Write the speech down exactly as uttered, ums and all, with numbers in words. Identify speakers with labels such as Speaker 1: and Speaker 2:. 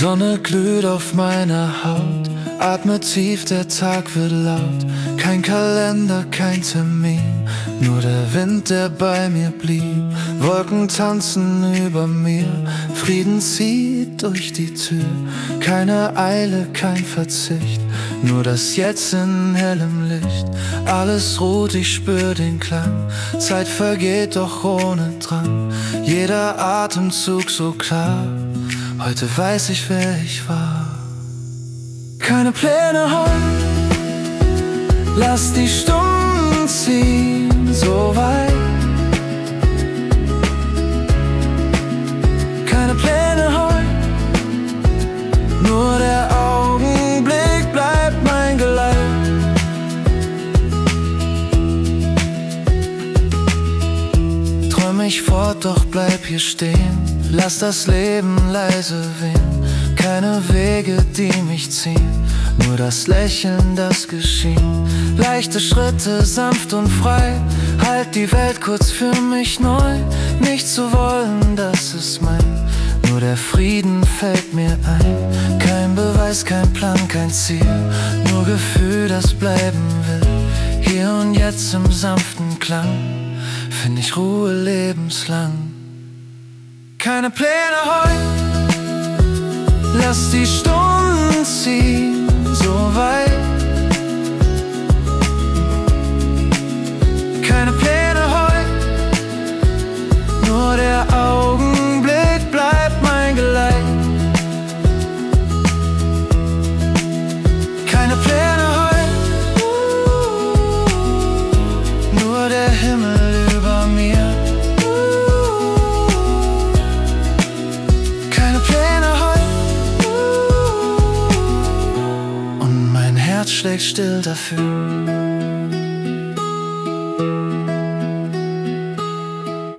Speaker 1: Sonne glüht auf meiner Haut, atme tief, der Tag wird laut. Kein Kalender, kein Termin, nur der Wind, der bei mir blieb. Wolken tanzen über mir, Frieden zieht durch die Tür. Keine Eile, kein Verzicht, nur das Jetzt in hellem Licht. Alles ruht, ich spür den Klang, Zeit vergeht doch ohne Drang. Jeder Atemzug so klar, heute weiß ich, wer ich war. Keine Pläne heute, lass die Stunden ziehen, so weit. Keine Pläne heute, nur der Augenblick bleibt mein Geleit. Träum mich fort, doch bleib hier stehen, lass das Leben leise wehen. Keine Wege, die mich ziehen, nur das Lächeln, das Geschehen. Leichte Schritte, sanft und frei, halt die Welt kurz für mich neu. Nicht zu wollen, das ist mein, nur der Frieden fällt mir ein. Kein Beweis, kein Plan, kein Ziel, nur Gefühl, das bleiben will. Hier und jetzt im sanften Klang find ich Ruhe lebenslang. Keine Pläne heute, lass die Stunden ziehen, so weit. Keine Pläne heute, nur der Augenblick bleibt mein Geleit. Keine Pläne heute, nur der Himmel über mir. Schlägt still dafür.